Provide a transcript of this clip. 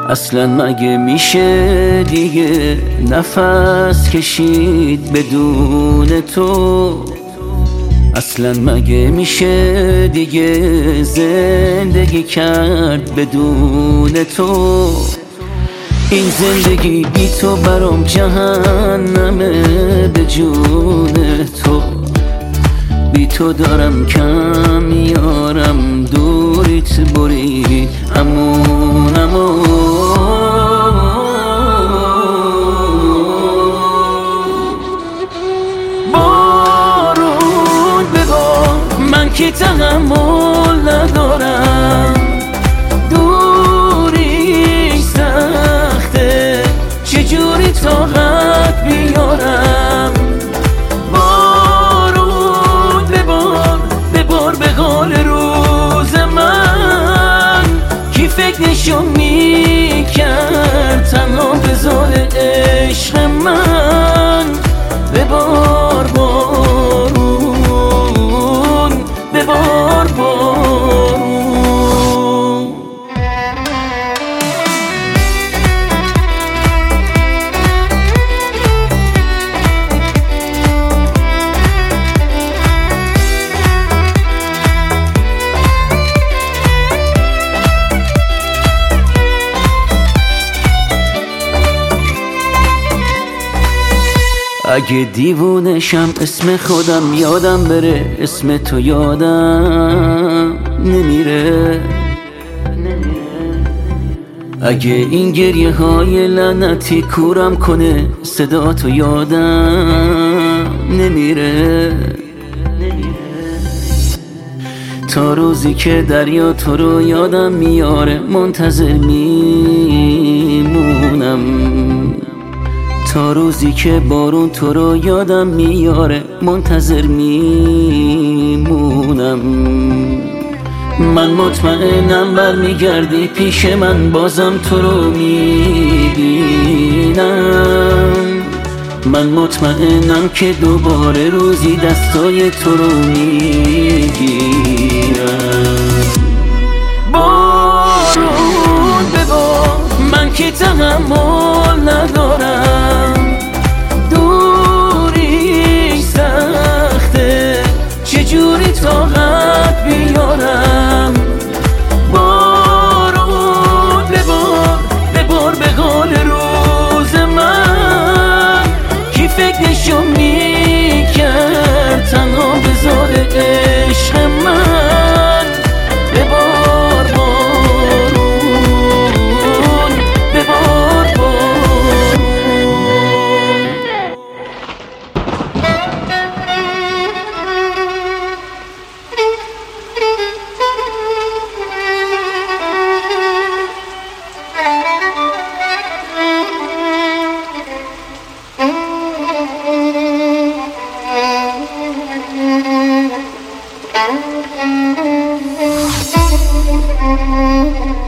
اصلا مگه میشه دیگه نفس کشید بدون تو؟ اصلا مگه میشه دیگه زندگی کرد بدون تو؟ این زندگی بی تو برام جهنمه، به جون تو. بی تو دارم کم میارم، دوریت برید امون امون. بارون ببار، من که تحمل ندارم، دوری سخته چجوری طاقت بیارم. بارون ببار ببار به حال روز من، کی فکرشو میکرد تنها بذار عشق من. ببار بارون ببار بارون. اگه دیوونشم اسم خودم یادم بره، اسم تو یادم نمیره. اگه این گریه های لعنتی کورم کنه، صدا تو یادم نمیره. تا روزی که دریا تو رو یادم میاره، منتظر میمونم. تا روزی که بارون تو رو یادم میاره، منتظر میمونم. من مطمئنم برمیگردی پیش من، بازم تو رو میبینم. من مطمئنم که دوباره روزی دستای تو رو میگیرم. بارون ببار، من که تحمل ندارم، دوری سخته چجوری طاقت بیارم. بارون ببار ببار به حال روز من، کی فکرشو میکرد تنها بذار عشق من. ببار بارون ببار بارون. Thank you.